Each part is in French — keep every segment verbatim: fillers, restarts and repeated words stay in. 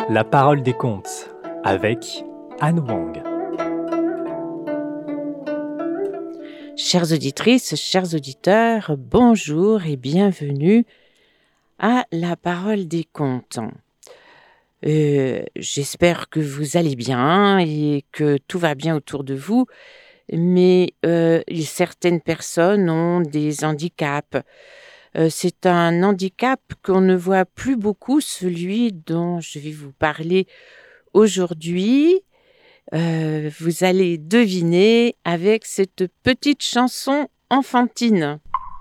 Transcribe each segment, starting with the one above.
La parole des contes avec Anne Wang. Chères auditrices, chers auditeurs, bonjour et bienvenue à La parole des contes. Euh, j'espère que vous allez bien et que tout va bien autour de vous, mais euh, certaines personnes ont des handicaps. Euh, c'est un handicap qu'on ne voit plus beaucoup, celui dont je vais vous parler aujourd'hui. Euh, vous allez deviner avec cette petite chanson enfantine.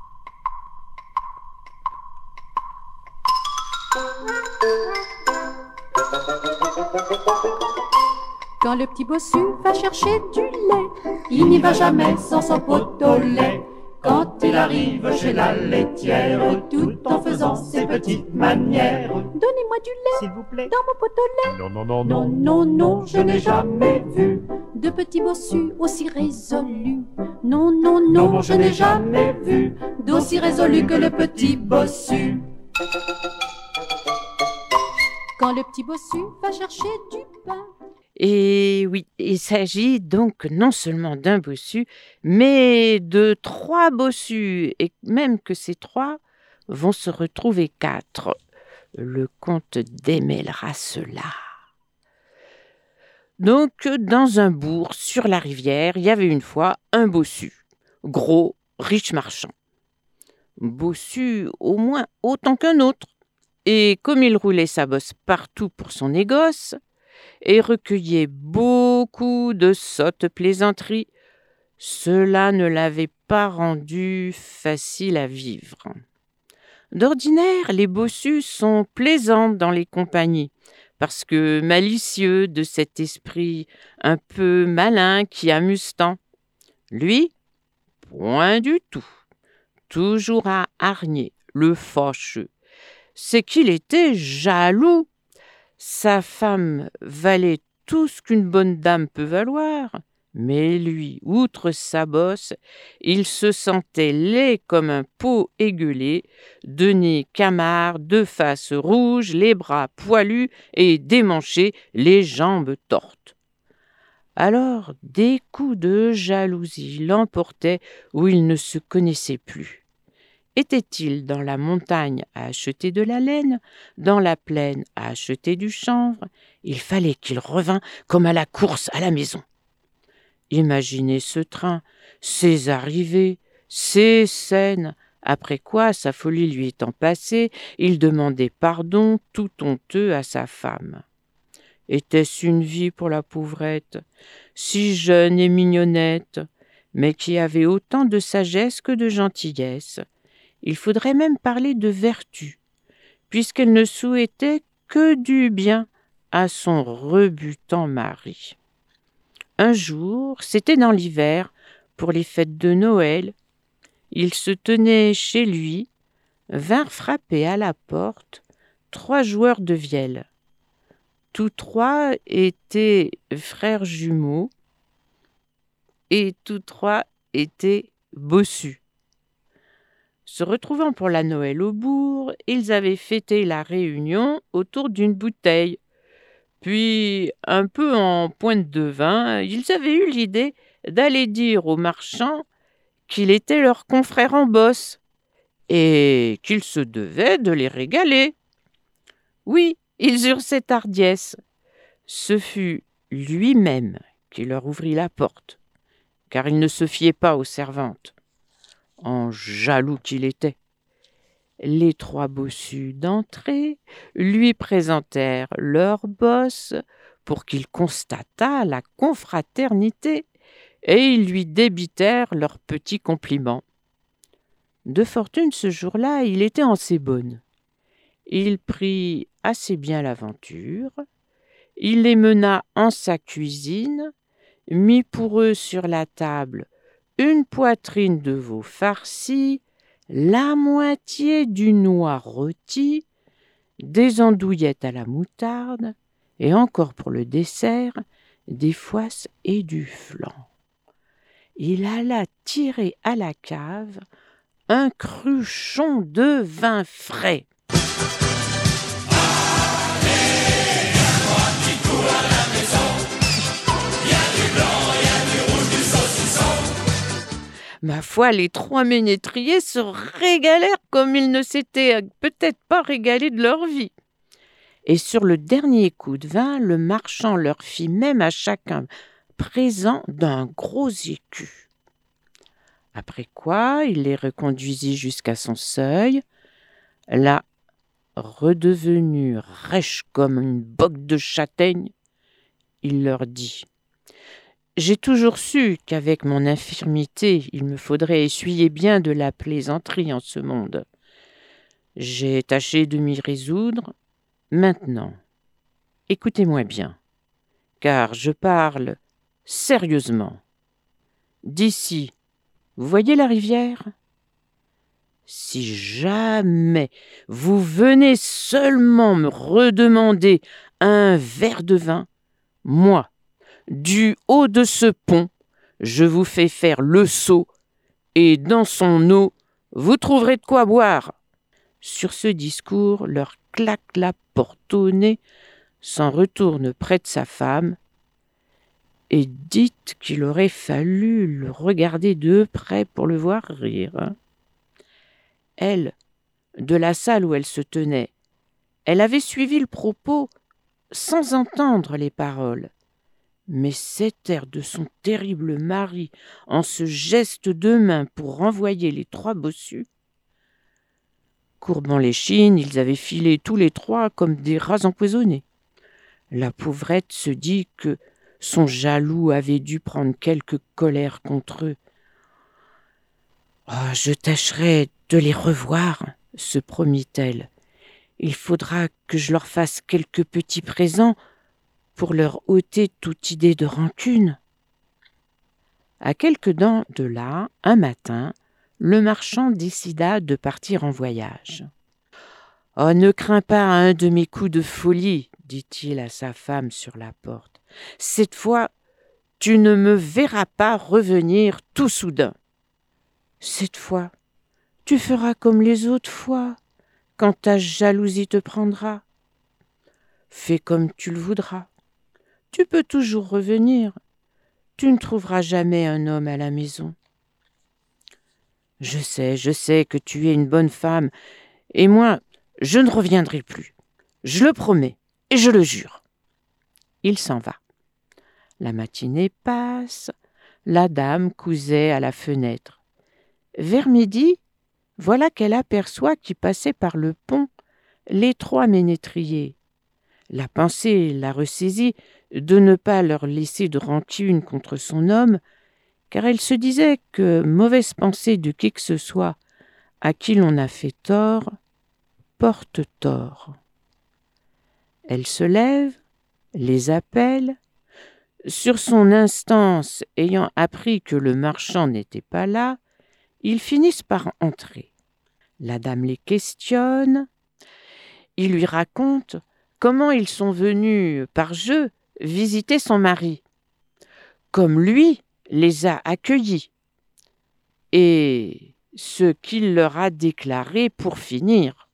Quand le petit bossu va chercher du lait, il n'y va jamais sans son pot au lait. Quand il arrive chez la laitière, tout en faisant ses petites manières, donnez-moi du lait, s'il vous plaît, dans mon pot au lait. Non, non, non, Non, non, non, je n'ai jamais vu de petit bossu aussi résolu. Non, non, non, non, je n'ai jamais vu d'aussi résolu que le petit bossu. Quand le petit bossu va chercher du pain. Et oui, il s'agit donc non seulement d'un bossu, mais de trois bossus, et même que ces trois vont se retrouver quatre. Le conte démêlera cela. Donc, dans un bourg sur la rivière, il y avait une fois un bossu, gros, riche marchand. Bossu au moins autant qu'un autre. Et comme il roulait sa bosse partout pour son négoce, et recueillait beaucoup de sottes plaisanteries, cela ne l'avait pas rendu facile à vivre. D'ordinaire, les bossus sont plaisants dans les compagnies, parce que malicieux de cet esprit un peu malin qui amuse tant. Lui, point du tout, toujours à hargner, le fâcheux. C'est qu'il était jaloux. Sa femme valait tout ce qu'une bonne dame peut valoir, mais lui, outre sa bosse, il se sentait laid comme un pot égueulé, de nez camard, de face rouge, les bras poilus et démanchés, les jambes tortes. Alors, des coups de jalousie l'emportaient où il ne se connaissait plus. Était-il dans la montagne à acheter de la laine, dans la plaine à acheter du chanvre? Il fallait qu'il revînt comme à la course à la maison. Imaginez ce train, ses arrivées, ses scènes. Après quoi, sa folie lui étant passée, il demandait pardon tout honteux à sa femme. Était-ce une vie pour la pauvrette, si jeune et mignonnette, mais qui avait autant de sagesse que de gentillesse? Il faudrait même parler de vertu, puisqu'elle ne souhaitait que du bien à son rebutant mari. Un jour, c'était dans l'hiver, pour les fêtes de Noël, il se tenait chez lui, vinrent frapper à la porte trois joueurs de vielle. Tous trois étaient frères jumeaux et tous trois étaient bossus. Se retrouvant pour la Noël au bourg, ils avaient fêté la réunion autour d'une bouteille. Puis, un peu en pointe de vin, ils avaient eu l'idée d'aller dire aux marchands qu'il était leur confrère en bosse et qu'il se devait de les régaler. Oui, ils eurent cette hardiesse. Ce fut lui-même qui leur ouvrit la porte, car il ne se fiait pas aux servantes. En jaloux qu'il était. Les trois bossus d'entrée lui présentèrent leur bosse pour qu'il constatât la confraternité et ils lui débitèrent leurs petits compliments. De fortune, ce jour-là, il était en ses bonnes. Il prit assez bien l'aventure, il les mena en sa cuisine, mit pour eux sur la table une poitrine de veau farci, la moitié d'une noix rôtie, des andouillettes à la moutarde, et encore pour le dessert, des foisses et du flan. Il alla tirer à la cave un cruchon de vin frais. Allez, Ma foi, les trois ménétriers se régalèrent comme ils ne s'étaient peut-être pas régalés de leur vie. Et sur le dernier coup de vin, le marchand leur fit même à chacun présent d'un gros écu. Après quoi, il les reconduisit jusqu'à son seuil. Là, redevenu rêche comme une boque de châtaigne, il leur dit « J'ai toujours su qu'avec mon infirmité, il me faudrait essuyer bien de la plaisanterie en ce monde. J'ai tâché de m'y résoudre. Maintenant, écoutez-moi bien, car je parle sérieusement. D'ici, vous voyez la rivière ? Si jamais vous venez seulement me redemander un verre de vin, moi, du haut de ce pont, je vous fais faire le seau, et dans son eau, vous trouverez de quoi boire. » Sur ce discours, leur claque la porte au nez, s'en retourne près de sa femme, et dites qu'il aurait fallu le regarder de près pour le voir rire. Hein. Elle, de la salle où elle se tenait, elle avait suivi le propos sans entendre les paroles. Mais cet air de son terrible mari, en ce geste de main pour renvoyer les trois bossus, courbant l'échine, ils avaient filé tous les trois comme des rats empoisonnés. La pauvrette se dit que son jaloux avait dû prendre quelque colère contre eux. « Oh, je tâcherai de les revoir, » se promit-elle. « Il faudra que je leur fasse quelques petits présents pour leur ôter toute idée de rancune. » À quelques dents de là, un matin, le marchand décida de partir en voyage. « Oh, ne crains pas un de mes coups de folie, » dit-il à sa femme sur la porte. « Cette fois, tu ne me verras pas revenir tout soudain. Cette fois, tu feras comme les autres fois, quand ta jalousie te prendra. Fais comme tu le voudras. Tu peux toujours revenir. Tu ne trouveras jamais un homme à la maison. Je sais, je sais que tu es une bonne femme, et moi, je ne reviendrai plus. Je le promets, et je le jure. » Il s'en va. La matinée passe, la dame cousait à la fenêtre. Vers midi, voilà qu'elle aperçoit qui passaient par le pont les trois ménétriers. La pensée la ressaisit de ne pas leur laisser de rancune contre son homme, car elle se disait que mauvaise pensée de qui que ce soit à qui l'on a fait tort porte tort. Elle se lève, les appelle. Sur son instance, ayant appris que le marchand n'était pas là, ils finissent par entrer. La dame les questionne. Ils lui racontent comment ils sont venus par jeu visiter son mari, comme lui les a accueillis, et ce qu'il leur a déclaré pour finir.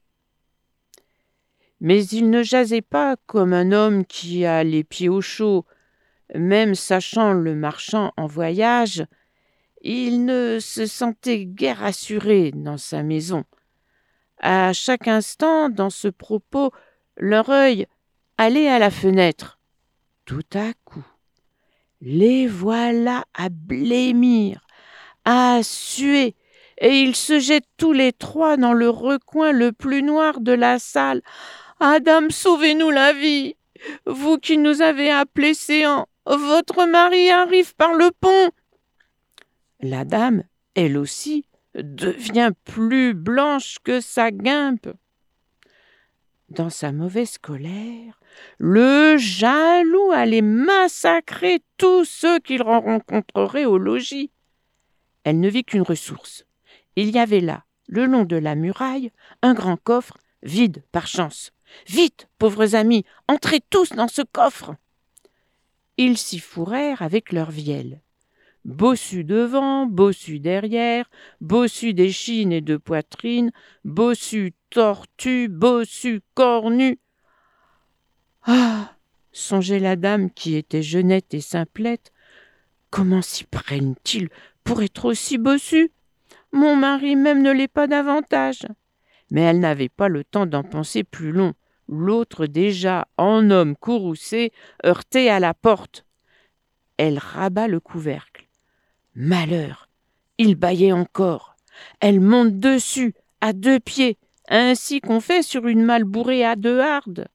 Mais il ne jasait pas comme un homme qui a les pieds au chaud. Même sachant le marchand en voyage, il ne se sentait guère assuré dans sa maison. À chaque instant, dans ce propos, leur œil allait à la fenêtre. Tout à coup, les voilà à blêmir, à suer, et ils se jettent tous les trois dans le recoin le plus noir de la salle. « Ah, dame, sauvez-nous la vie! Vous qui nous avez appelés séants, votre mari arrive par le pont !» La dame, elle aussi, devient plus blanche que sa guimpe. Dans sa mauvaise colère, le jaloux allait massacrer tous ceux qu'il rencontrerait au logis. Elle ne vit qu'une ressource. Il y avait là, le long de la muraille, un grand coffre, vide par chance. « Vite, pauvres amis, entrez tous dans ce coffre !» Ils s'y fourrèrent avec leur vielle. Bossu devant, bossu derrière, bossu d'échine et de poitrine, bossu tortu, bossu cornu. Ah, songeait la dame qui était jeunette et simplette, comment s'y prennent-ils pour être aussi bossu. Mon mari même ne l'est pas davantage. » Mais elle n'avait pas le temps d'en penser plus long. L'autre déjà, en homme courroucé, heurtait à la porte. Elle rabat le couvercle. Malheur, il bâillait encore. Elle monte dessus, à deux pieds, ainsi qu'on fait sur une malle bourrée à deux hardes.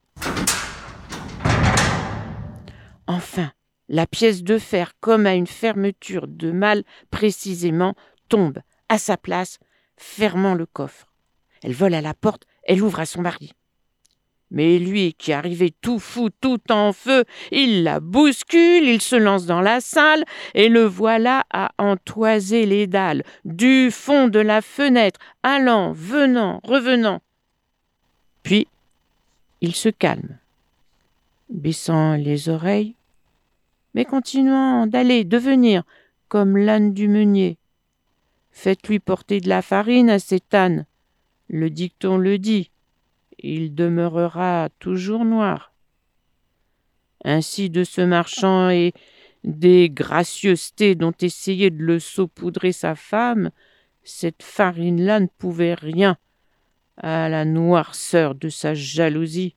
Enfin, la pièce de fer, comme à une fermeture de malle précisément, tombe à sa place, fermant le coffre. Elle vole à la porte, elle ouvre à son mari. Mais lui, qui arrivait tout fou, tout en feu, il la bouscule, il se lance dans la salle, et le voilà à entoiser les dalles, du fond de la fenêtre, allant, venant, revenant. Puis, il se calme, baissant les oreilles, mais continuant d'aller, de venir, comme l'âne du meunier. Faites-lui porter de la farine à cet âne. Le dicton le dit, il demeurera toujours noir. Ainsi de ce marchand et des gracieusetés dont essayait de le saupoudrer sa femme, cette farine-là ne pouvait rien à la noirceur de sa jalousie.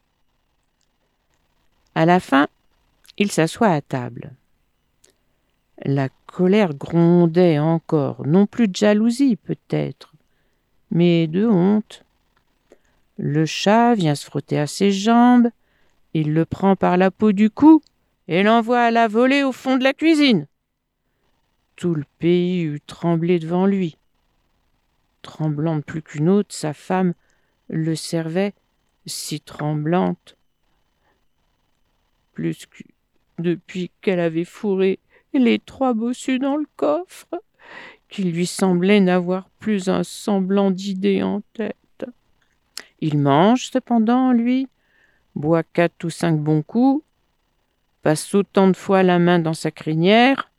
À la fin, il s'assoit à table. La colère grondait encore, non plus de jalousie peut-être, mais de honte. Le chat vient se frotter à ses jambes, il le prend par la peau du cou et l'envoie à la volée au fond de la cuisine. Tout le pays eut tremblé devant lui. Tremblante plus qu'une autre, sa femme le servait, si tremblante, plus que depuis qu'elle avait fourré les trois bossus dans le coffre, qu'il lui semblait n'avoir plus un semblant d'idée en tête. Il mange cependant, lui, boit quatre ou cinq bons coups, passe autant de fois la main dans sa crinière.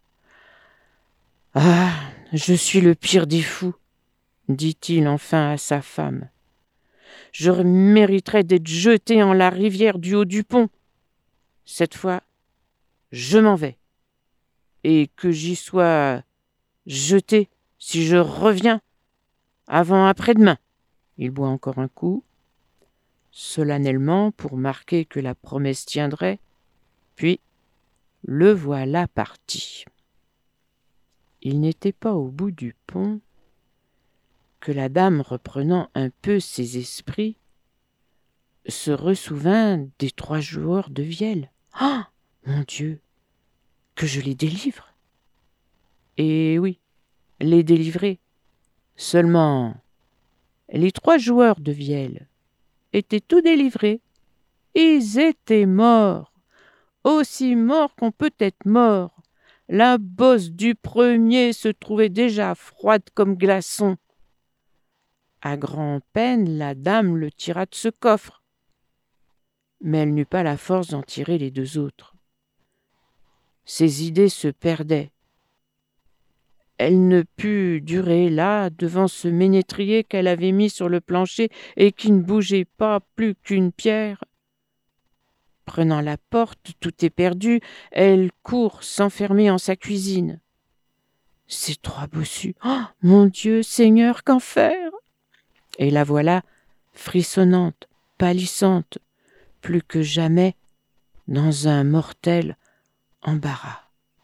« Ah, je suis le pire des fous, » dit-il enfin à sa femme. « Je mériterais d'être jeté en la rivière du haut du pont. Cette fois, je m'en vais. Et que j'y sois jeté si je reviens avant après-demain. » Il boit encore un coup, solennellement pour marquer que la promesse tiendrait, puis le voilà parti. Il n'était pas au bout du pont que la dame, reprenant un peu ses esprits, se ressouvint des trois joueurs de vielle. « Ah, mon Dieu, que je les délivre !» Et oui, les délivrer. Seulement, les trois joueurs de vielle étaient tout délivrés. Ils étaient morts, aussi morts qu'on peut être mort. La bosse du premier se trouvait déjà froide comme glaçon. À grand-peine, la dame le tira de ce coffre. Mais elle n'eut pas la force d'en tirer les deux autres. Ses idées se perdaient. Elle ne put durer là, devant ce ménétrier qu'elle avait mis sur le plancher et qui ne bougeait pas plus qu'une pierre. Prenant la porte, tout éperdu, elle court s'enfermer en sa cuisine. Ces trois bossus, oh, mon Dieu, Seigneur, qu'en faire? Et la voilà frissonnante, pâlissante, plus que jamais dans un mortel embarras.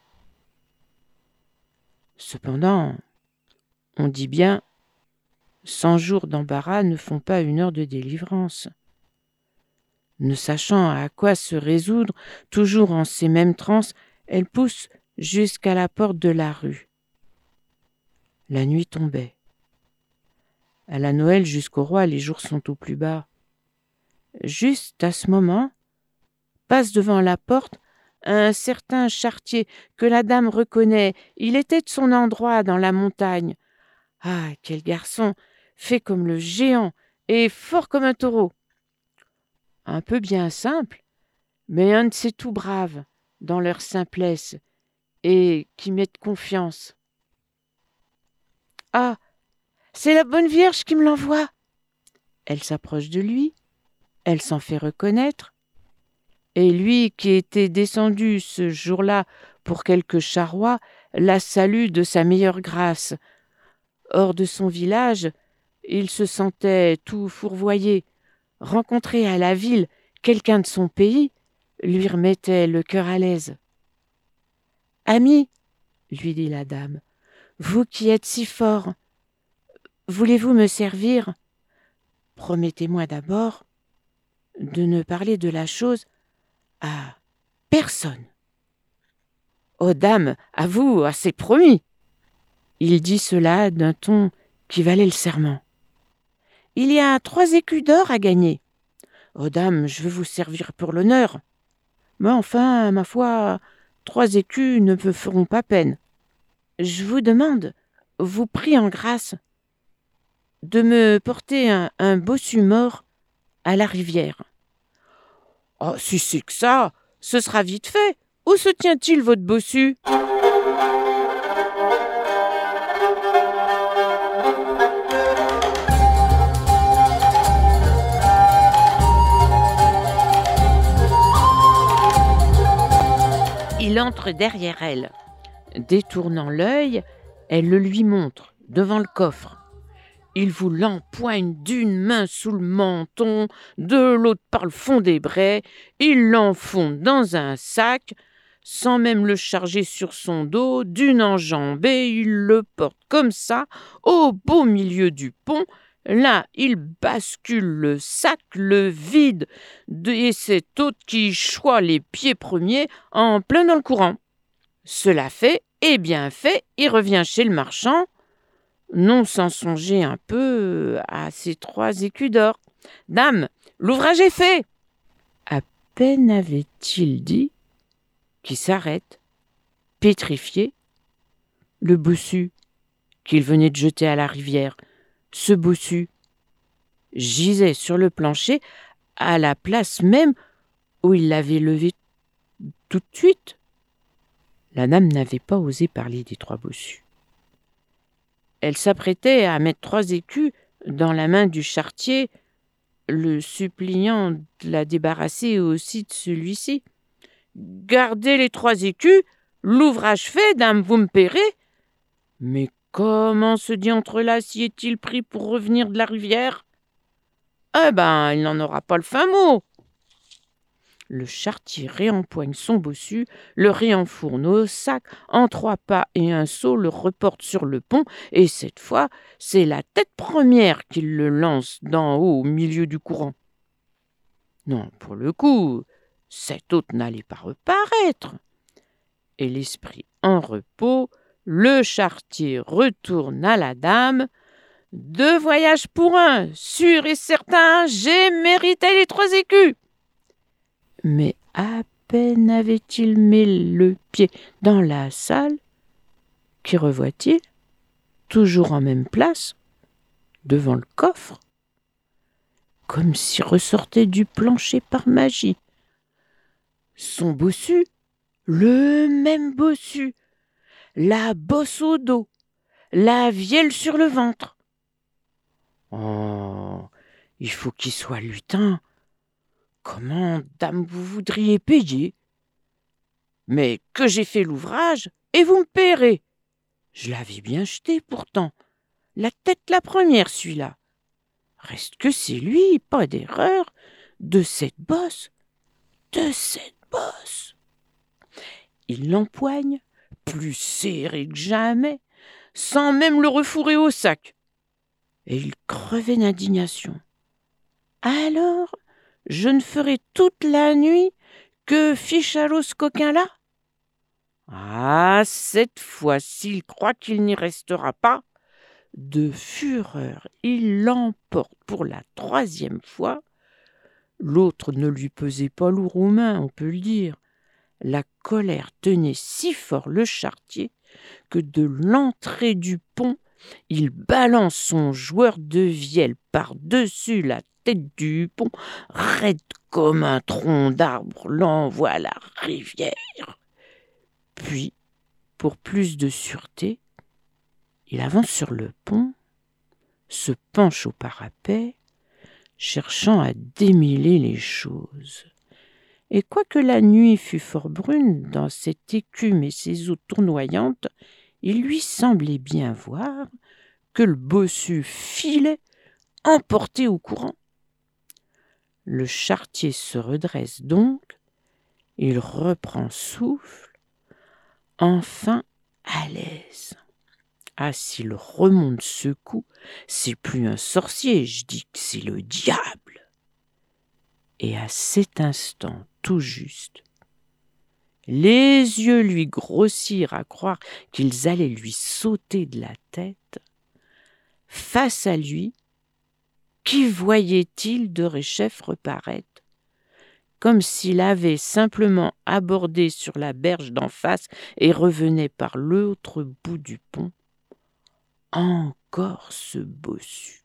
Cependant, on dit bien, cent jours d'embarras ne font pas une heure de délivrance. Ne sachant à quoi se résoudre, toujours en ces mêmes transes, elle pousse jusqu'à la porte de la rue. La nuit tombait. À la Noël jusqu'au roi, les jours sont au plus bas. Juste à ce moment, passe devant la porte un certain charretier que la dame reconnaît. Il était de son endroit dans la montagne. Ah, quel garçon, fait comme le géant et fort comme un taureau. Un peu bien simple, mais un de ces tout braves dans leur simplesse et qui mettent confiance. Ah, c'est la bonne Vierge qui me l'envoie. Elle s'approche de lui, elle s'en fait reconnaître, et lui qui était descendu ce jour-là pour quelque charroi, la salue de sa meilleure grâce. Hors de son village, il se sentait tout fourvoyé. Rencontrer à la ville quelqu'un de son pays lui remettait le cœur à l'aise. « Ami, lui dit la dame, vous qui êtes si fort, voulez-vous me servir? Promettez-moi d'abord de ne parler de la chose à personne. »« Oh dame, à vous, c'est promis !» Il dit cela d'un ton qui valait le serment. « Il y a trois écus d'or à gagner. Oh dame, je veux vous servir pour l'honneur. Mais enfin, ma foi, trois écus ne me feront pas peine. Je vous demande, vous prie en grâce, de me porter un, un bossu mort à la rivière. »« Oh, si c'est que ça, ce sera vite fait. Où se tient-il, votre bossu ?» Il entre derrière elle. Détournant l'œil, elle le lui montre, devant le coffre. Il vous l'empoigne d'une main sous le menton, de l'autre par le fond des brais, il l'enfonce dans un sac, sans même le charger sur son dos, d'une enjambée, il le porte comme ça, au beau milieu du pont. Là, il bascule le sac, le vide, et cet autre qui choit les pieds premiers en plein dans le courant. Cela fait, et bien fait, il revient chez le marchand, non sans songer un peu à ses trois écus d'or. « Dame, l'ouvrage est fait !» À peine avait-il dit qu'il s'arrête, pétrifié, le bossu qu'il venait de jeter à la rivière. Ce bossu gisait sur le plancher à la place même où il l'avait levé tout de suite. La dame n'avait pas osé parler des trois bossus. Elle s'apprêtait à mettre trois écus dans la main du charretier, le suppliant de la débarrasser aussi de celui-ci. « Gardez les trois écus, l'ouvrage fait, dame, vous me paierez. » Mais comment ce diantre-là s'y est-il pris pour revenir de la rivière ? Eh ben, il n'en aura pas le fin mot. Le charretier réempoigne son bossu, le réenfourne au sac, en trois pas et un saut le reporte sur le pont, et cette fois, c'est la tête première qu'il le lance d'en haut au milieu du courant. Non, pour le coup, cet hôte n'allait pas reparaître. Et l'esprit en repos, le charretier retourne à la dame. « Deux voyages pour un, sûr et certain, j'ai mérité les trois écus !» Mais à peine avait-il mis le pied dans la salle, qu'y revoit-il, toujours en même place, devant le coffre, comme s'il ressortait du plancher par magie. Son bossu, le même bossu, la bosse au dos, la vielle sur le ventre. Oh, il faut qu'il soit lutin. Comment, dame, vous voudriez payer? Mais que j'ai fait l'ouvrage, et vous me paierez. Je l'avais bien jeté pourtant. La tête la première, celui-là. Reste que c'est lui, pas d'erreur, de cette bosse, de cette bosse. Il l'empoigne, plus serré que jamais, sans même le refourrer au sac. Et il crevait d'indignation. Alors, je ne ferai toute la nuit que fichalo ce coquin-là. Ah, cette fois-ci, il croit qu'il n'y restera pas. De fureur, il l'emporte pour la troisième fois. L'autre ne lui pesait pas lourd aux mains, on peut le dire. La colère tenait si fort le charretier que de l'entrée du pont, il balance son joueur de vielle par-dessus la tête du pont, raide comme un tronc d'arbre, l'envoie à la rivière. Puis, pour plus de sûreté, il avance sur le pont, se penche au parapet, cherchant à démêler les choses. Et quoique la nuit fût fort brune dans cette écume et ces eaux tournoyantes, il lui semblait bien voir que le bossu filait, emporté au courant. Le charretier se redresse donc, il reprend souffle, enfin à l'aise. Ah, s'il remonte ce coup, c'est plus un sorcier, je dis que c'est le diable. Et à cet instant, tout juste, les yeux lui grossirent à croire qu'ils allaient lui sauter de la tête. Face à lui, qui voyait-il de Réchef reparaître, comme s'il avait simplement abordé sur la berge d'en face et revenait par l'autre bout du pont. Encore ce bossu.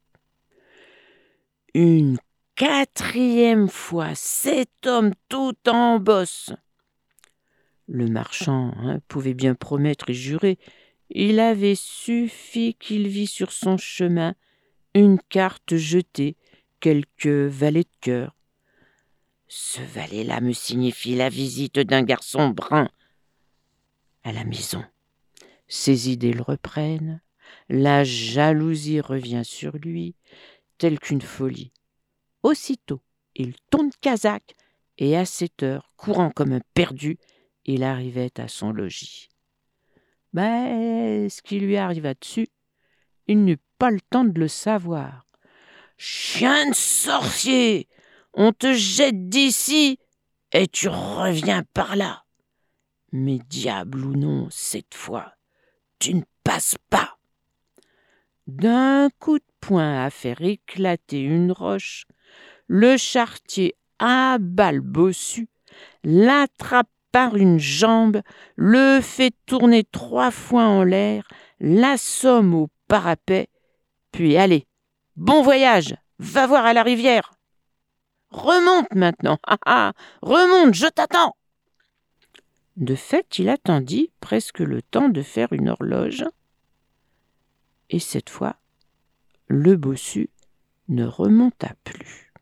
Une quatrième fois, cet homme tout en bosse. Le marchand hein, pouvait bien promettre et jurer. Il avait suffi qu'il vît sur son chemin une carte jetée, quelques valets de cœur. Ce valet-là me signifie la visite d'un garçon brun à la maison. Ses idées le reprennent. La jalousie revient sur lui, telle qu'une folie. Aussitôt, il tourne casaque, et à cette heure, courant comme un perdu, il arrivait à son logis. Mais ce qui lui arriva dessus, il n'eut pas le temps de le savoir. « Chien de sorcier, on te jette d'ici et tu reviens par là. Mais diable ou non, cette fois, tu ne passes pas. » D'un coup de poing à faire éclater une roche, le charretier abat le bossu, l'attrape par une jambe, le fait tourner trois fois en l'air, l'assomme au parapet, puis allez, bon voyage, va voir à la rivière. Remonte maintenant, ah ah, remonte, je t'attends. De fait, il attendit presque le temps de faire une horloge, et cette fois, le bossu ne remonta plus.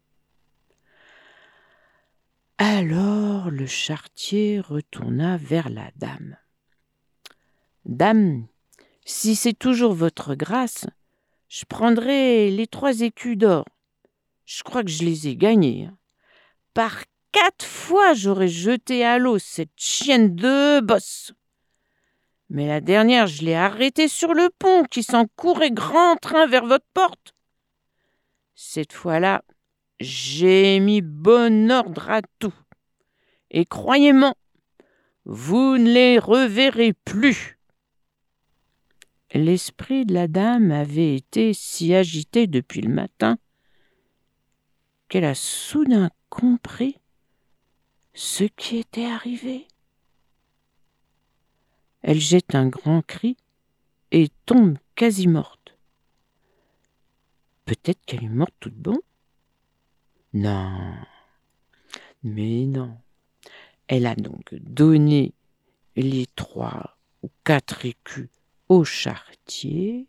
Alors le charretier retourna vers la dame. « Dame, si c'est toujours votre grâce, je prendrai les trois écus d'or. Je crois que je les ai gagnés. Par quatre fois, j'aurais jeté à l'eau cette chienne de bosse. Mais la dernière, je l'ai arrêtée sur le pont qui s'en courait grand train vers votre porte. Cette fois-là, j'ai mis bon ordre à tout. Et croyez-moi, vous ne les reverrez plus. » L'esprit de la dame avait été si agité depuis le matin qu'elle a soudain compris ce qui était arrivé. Elle jette un grand cri et tombe quasi morte. Peut-être qu'elle est morte toute bonne. Non, mais non. Elle a donc donné les trois ou quatre écus au charretier.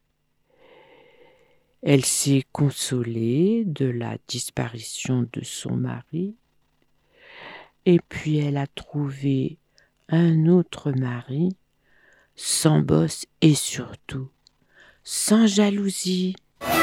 Elle s'est consolée de la disparition de son mari. Et puis elle a trouvé un autre mari, sans bosse et surtout sans jalousie.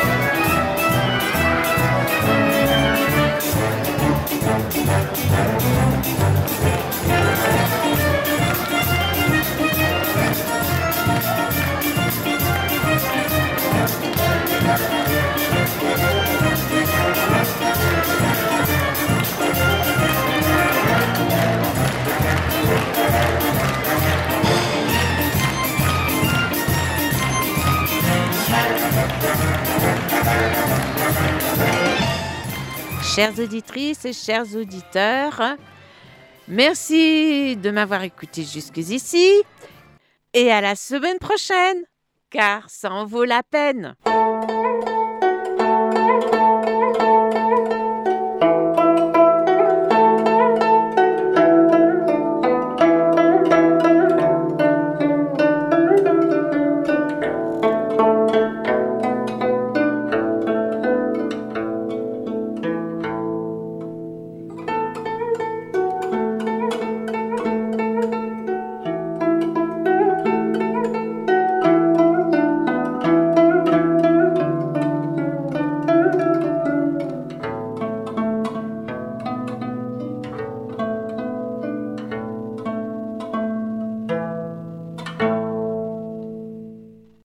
Chères auditrices et chers auditeurs, merci de m'avoir écouté jusqu'ici et à la semaine prochaine, car ça en vaut la peine.